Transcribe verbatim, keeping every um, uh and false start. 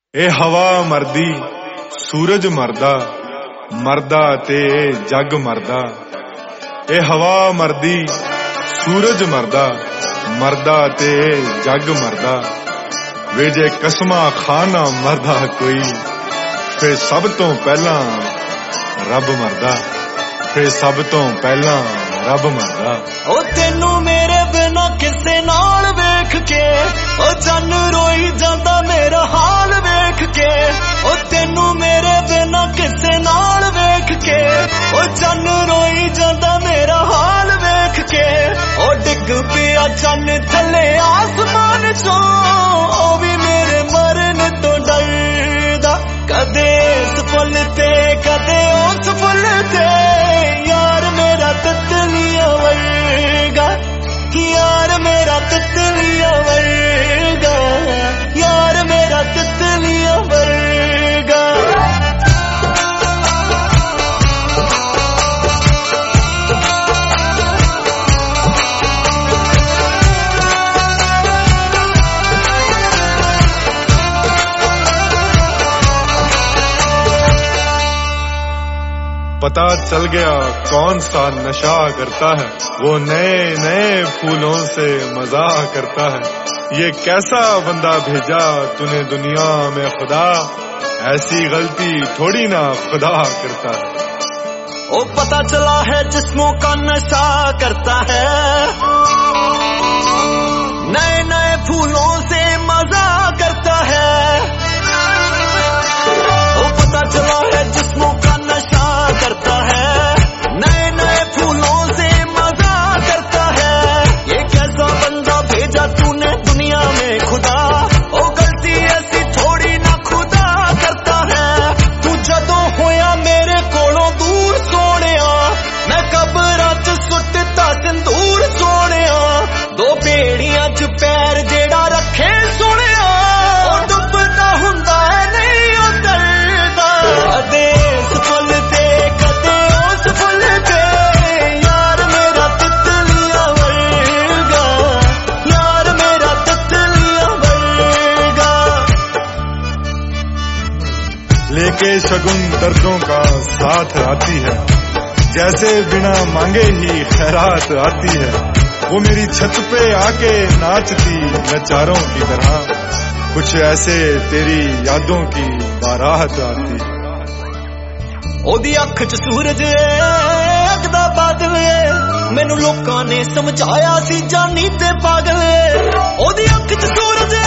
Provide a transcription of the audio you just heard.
ए हवा मरदी सूरज मरदा मरदा ते जग मरदा। ए हवा मरदी सूरज मरदा मरदा ते जग मरदा। वे जे कसमा खाना मरदा कोई फिर सब तो पहला रब मरदा। फिर सब तो पहला रब मरदा। ओ तेनू मेरे बिना किसे नाल वेख के ओ चन्न रोई जांदा मेरा हाल वेख के। ओ तेनू मेरे बिना किसे नाल वेख के ओ चन्न रोई जांदा मेरा हाल वेख के। ओ डिग पिया चन्न थले आसमान चों ओ भी मेरे मरन तो डरदा। कदे इस फुल ते कदे उस फुल ते यार मेरा तितलिया वर्गा। यार मेरा तितलिया वर्गा। यार मेरा तितलिया वर्गा। पता चल गया कौन सा नशा करता है वो नए नए फूलों से मजा करता है। ये कैसा बंदा भेजा तूने दुनिया में खुदा। ऐसी गलती थोड़ी ना खुदा करता है। ओ पता चला है जिस्मों का नशा करता है नए नए फूलों से मजा करता है। ओ पता चला है जिस्मों का नशा करता है नए नए फूलों से मजा करता है। ये कैसा बंदा भेजा तूने दुनिया में खुदा। ओ गलती ऐसी थोड़ी ना खुदा करता है। तू जदों होया मेरे कोलों दूर सोनिया मैं कब्रां च सुटता सिंदूर सोनिया। दो बेड़ियां च पैर जेड़ा रखे सोनिया ओ डुबदा हुंदा है नहीं ओ डरदा। कदे इस फुल ते कदे उस फुल ते यार मेरा तितलिया वर्गा। यार मेरा तितलिया वर्गा। लेके शगुन दर्दों का साथ आती है जैसे बिना मांगे ही खैरात आती है। वो मेरी छत पे आके नाचती नचारों की तरह कुछ ऐसे तेरी यादों की बारात आती। ओदी अख च सूरज अगदा बादल मैनू लोकां ने समझाया सी जानी ते पागल। ओदी अख च सूरज